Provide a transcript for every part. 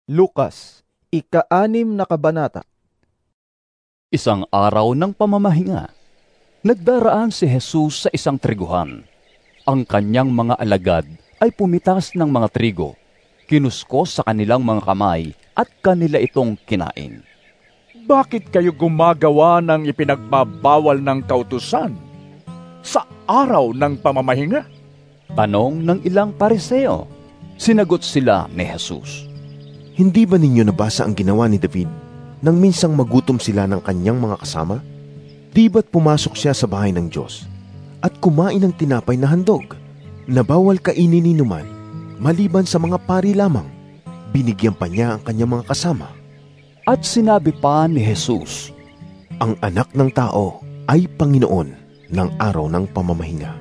Lukas, ika-6 na kabanata. Isang araw ng pamamahinga, nagdaraan si Jesus sa isang triguhan. Ang kanyang mga alagad ay pumitas ng mga trigo, kinuskos sa kanilang mga kamay at kanila itong kinain. Bakit kayo gumagawa ng ipinagbabawal ng kautusan sa araw ng pamamahinga? Tanong ng ilang Pariseo. Sinagot sila ni Jesus. Hindi ba ninyo nabasa ang ginawa ni David nang minsang magutom sila ng kanyang mga kasama? Di ba't pumasok siya sa bahay ng Diyos at kumain ng tinapay na handog, na bawal kainin ni numan, maliban sa mga pari lamang? Binigyan pa niya ang kanyang mga kasama. At sinabi pa ni Jesus, Ang anak ng tao ay Panginoon ng araw ng pamamahinga.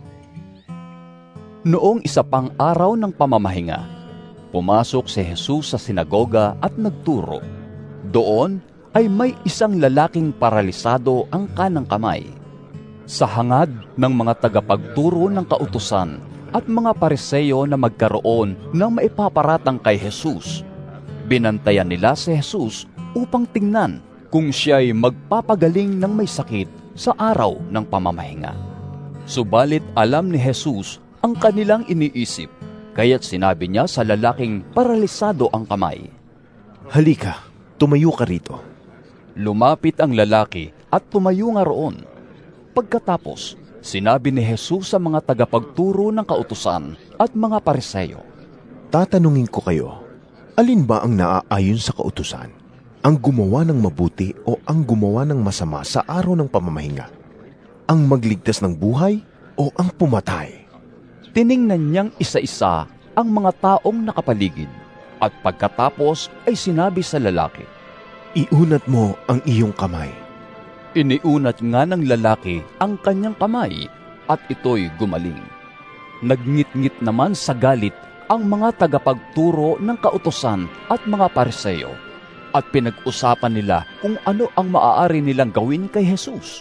Noong isa pang araw ng pamamahinga, pumasok si Jesus sa sinagoga at nagturo. Doon ay may isang lalaking paralisado ang kanang kamay. Sa hangad ng mga tagapagturo ng kautusan at mga Pariseo na magkaroon ng maipaparatang kay Jesus, binantayan nila si Jesus upang tingnan kung siya'y magpapagaling ng may sakit sa araw ng pamamahinga. Subalit alam ni Jesus ang kanilang iniisip, kaya't sinabi niya sa lalaking paralisado ang kamay, Halika, tumayo ka rito. Lumapit ang lalaki at tumayo nga roon. Pagkatapos, sinabi ni Jesus sa mga tagapagturo ng kautusan at mga Pariseo, Tatanungin ko kayo, alin ba ang naaayon sa kautusan? Ang gumawa ng mabuti o ang gumawa ng masama sa araw ng pamamahinga? Ang magligtas ng buhay o ang pumatay? Tiningnan niyang isa-isa ang mga taong nakapaligid at pagkatapos ay sinabi sa lalaki, Iunat mo ang iyong kamay. Iniunat nga ng lalaki ang kanyang kamay at ito'y gumaling. Nagngit-ngit naman sa galit ang mga tagapagturo ng kautusan at mga Pariseo at pinag-usapan nila kung ano ang maaari nilang gawin kay Jesus.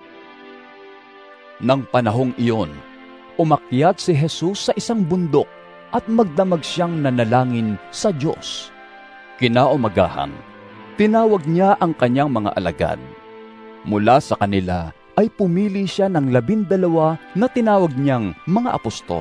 Nang panahong iyon, umakyat si Jesus sa isang bundok at magdamag siyang nanalangin sa Diyos. Kinaumagahan, tinawag niya ang kanyang mga alagad. Mula sa kanila ay pumili siya ng 12 na tinawag niyang mga apostol.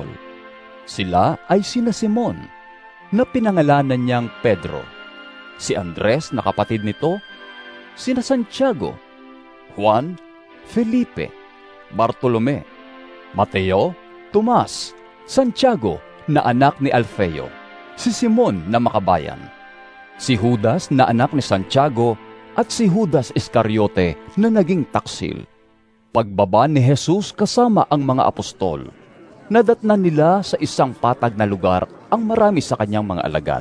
Sila ay sina Simon, na pinangalanan niyang Pedro, si Andres na kapatid nito, sina Santiago, Juan, Felipe, Bartolome, Mateo, Tomas, Santiago na anak ni Alfeo, si Simon na makabayan, si Judas na anak ni Santiago at si Judas Iscariote na naging taksil. Pagbaba ni Jesus kasama ang mga apostol, nadatnan nila sa isang patag na lugar ang marami sa kanyang mga alagad,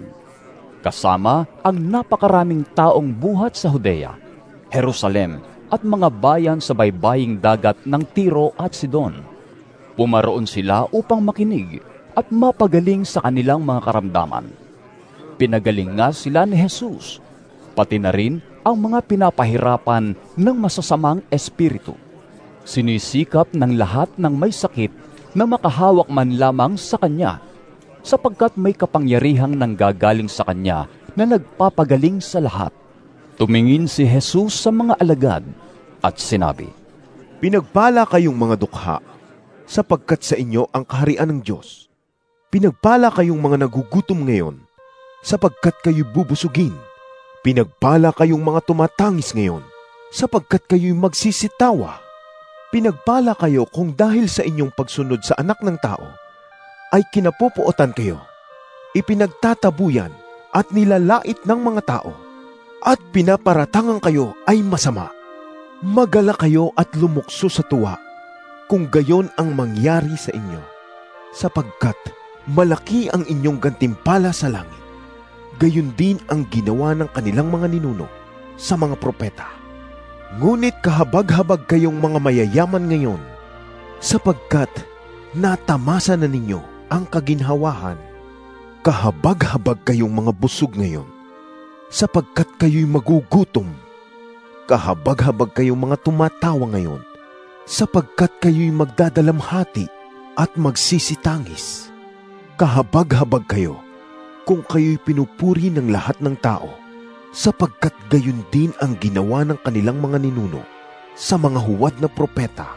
kasama ang napakaraming taong buhat sa Judea, Jerusalem at mga bayan sa baybaying dagat ng Tiro at Sidon. Pumaroon sila upang makinig at mapagaling sa kanilang mga karamdaman. Pinagaling nga sila ni Jesus, pati na rin ang mga pinapahirapan ng masasamang espiritu. Sinisikap ng lahat ng may sakit na makahawak man lamang sa kanya, sapagkat may kapangyarihang nanggagaling sa kanya na nagpapagaling sa lahat. Tumingin si Jesus sa mga alagad at sinabi, Pinagpala kayong mga dukha, sapagkat sa inyo ang kaharian ng Diyos. Pinagpala kayong mga nagugutom ngayon, sapagkat kayo'y bubusugin. Pinagpala kayong mga tumatangis ngayon, sapagkat kayo'y magsisitawa. Pinagpala kayo kung dahil sa inyong pagsunod sa anak ng tao, ay kinapupuotan kayo, ipinagtatabuyan at nilalait ng mga tao, at pinaparatangan kayo ay masama. Magala kayo at lumukso sa tuwa, kung gayon ang mangyari sa inyo, sapagkat malaki ang inyong gantimpala sa langit. Gayon din ang ginawa ng kanilang mga ninuno sa mga propeta. Ngunit kahabag-habag kayong mga mayayaman ngayon, sapagkat natamasa na ninyo ang kaginhawahan. Kahabag-habag kayong mga busog ngayon, sapagkat kayo'y magugutom. Kahabag-habag kayong mga tumatawa ngayon, sapagkat kayo'y magdadalamhati at magsisitangis. Kahabag-habag kayo, kung kayo'y pinupuri ng lahat ng tao, sapagkat gayon din ang ginawa ng kanilang mga ninuno sa mga huwad na propeta.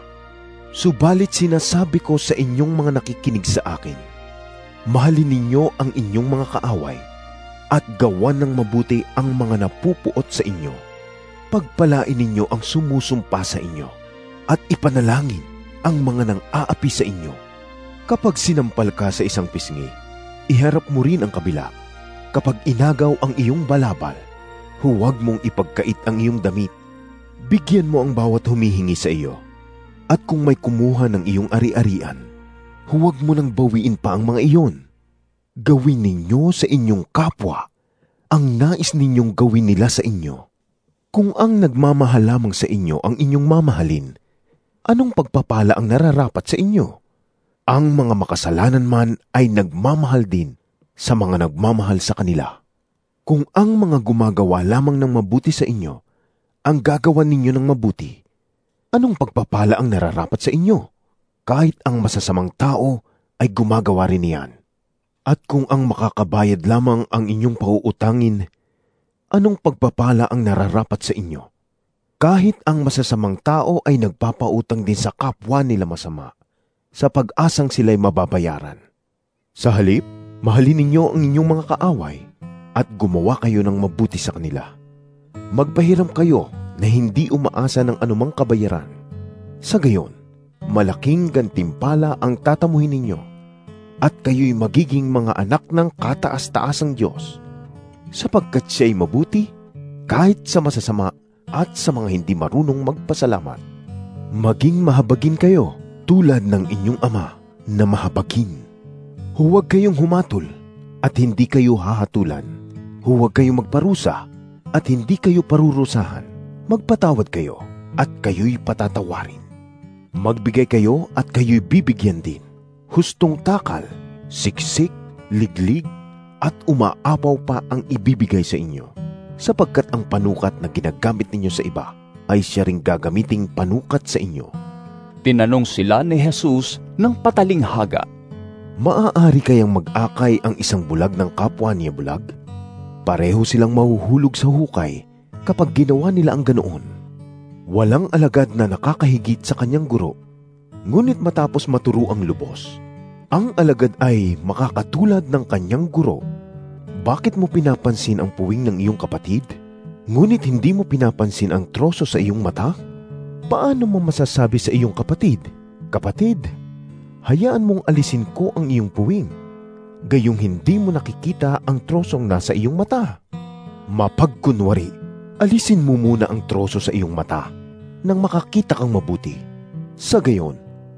Subalit sinasabi ko sa inyong mga nakikinig sa akin, mahalin ninyo ang inyong mga kaaway at gawan ng mabuti ang mga napupuot sa inyo. Pagpalain ninyo ang sumusumpa sa inyo at ipanalangin ang mga nang-aapi sa inyo. Kapag sinampal ka sa isang pisngi, iharap mo rin ang kabila. Kapag inagaw ang iyong balabal, huwag mong ipagkait ang iyong damit. Bigyan mo ang bawat humihingi sa iyo. At kung may kumuha ng iyong ari-arian, huwag mo nang bawiin pa ang mga iyon. Gawin ninyo sa inyong kapwa ang nais ninyong gawin nila sa inyo. Kung ang nagmamahal lamang sa inyo ang inyong mamahalin, anong pagpapala ang nararapat sa inyo? Ang mga makasalanan man ay nagmamahal din sa mga nagmamahal sa kanila. Kung ang mga gumagawa lamang ng mabuti sa inyo ang gagawan ninyo ng mabuti, anong pagpapala ang nararapat sa inyo? Kahit ang masasamang tao ay gumagawa rin niyan. At kung ang makakabayad lamang ang inyong pauutangin, anong pagpapala ang nararapat sa inyo? Kahit ang masasamang tao ay nagpapautang din sa kapwa nila masama, sa pag-asang sila'y mababayaran. Sa halip, mahalin ninyo ang inyong mga kaaway at gumawa kayo ng mabuti sa kanila. Magpahiram kayo na hindi umaasa ng anumang kabayaran. Sa gayon, malaking gantimpala ang tatamuhin ninyo at kayo'y magiging mga anak ng kataas-taasang Diyos, sapagkat siya'y mabuti kahit sa masasama at sa mga hindi marunong magpasalamat. Maging mahabagin kayo tulad ng inyong Ama na mahabagin. Huwag kayong humatol at hindi kayo hahatulan. Huwag kayong magparusa at hindi kayo parurusahan. Magpatawad kayo at kayo'y patatawarin. Magbigay kayo at kayo'y bibigyan din. Hustong takal, siksik, liglig, at umaapaw pa ang ibibigay sa inyo, sapagkat ang panukat na ginagamit ninyo sa iba ay siya ring gagamiting panukat sa inyo. Tinanong sila ni Jesus ng patalinghaga, Maaari kayang mag-akay ang isang bulag ng kapwa niya bulag? Pareho silang mahuhulog sa hukay kapag ginawa nila ang ganoon. Walang alagad na nakakahigit sa kanyang guro, ngunit matapos maturo ang lubos, ang alagad ay makakatulad ng kanyang guro. Bakit mo pinapansin ang puwing ng iyong kapatid, ngunit hindi mo pinapansin ang troso sa iyong mata? Paano mo masasabi sa iyong kapatid, Kapatid, hayaan mong alisin ko ang iyong puwing, gayong hindi mo nakikita ang trosong nasa iyong mata? Mapagkunwari, alisin mo muna ang troso sa iyong mata nang makakita kang mabuti. Sa gayon,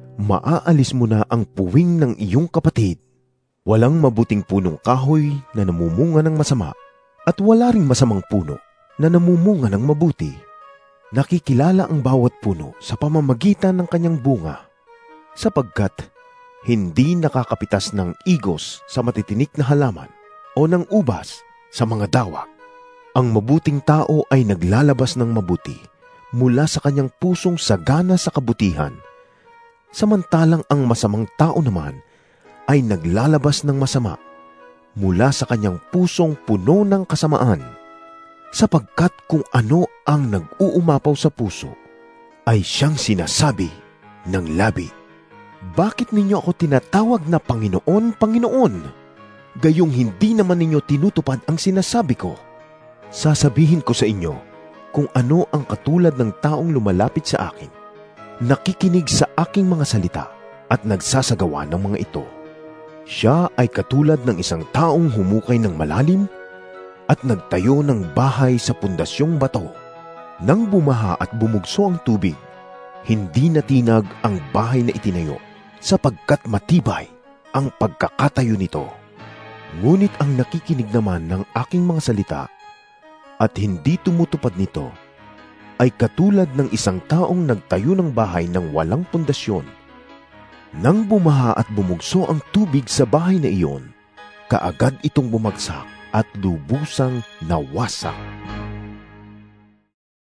maaalis mo na ang puwing ng iyong kapatid. Walang mabuting punong kahoy na namumunga ng masama at wala ring masamang puno na namumunga ng mabuti. Nakikilala ang bawat puno sa pamamagitan ng kanyang bunga, sapagkat hindi nakakapitas ng igos sa matitinik na halaman o ng ubas sa mga dawak. Ang mabuting tao ay naglalabas ng mabuti mula sa kanyang pusong sagana sa kabutihan, samantalang ang masamang tao naman ay naglalabas ng masama mula sa kanyang pusong puno ng kasamaan, sapagkat kung ano ang nag-uumapaw sa puso ay siyang sinasabi ng labi. Bakit ninyo ako tinatawag na Panginoon, Panginoon? Gayong hindi naman ninyo tinutupad ang sinasabi ko. Sasabihin ko sa inyo kung ano ang katulad ng taong lumalapit sa akin, nakikinig sa aking mga salita at nagsasagawa ng mga ito. Siya ay katulad ng isang taong humukay ng malalim at nagtayo ng bahay sa pundasyong bato. Nang bumaha at bumugso ang tubig, hindi natinag ang bahay na itinayo, sapagkat matibay ang pagkakatayo nito. Ngunit ang nakikinig naman ng aking mga salita at hindi tumutupad nito ay katulad ng isang taong nagtayo ng bahay ng walang pundasyon. Nang bumaha at bumugso ang tubig sa bahay na iyon, kaagad itong bumagsak at lubusang nawasak.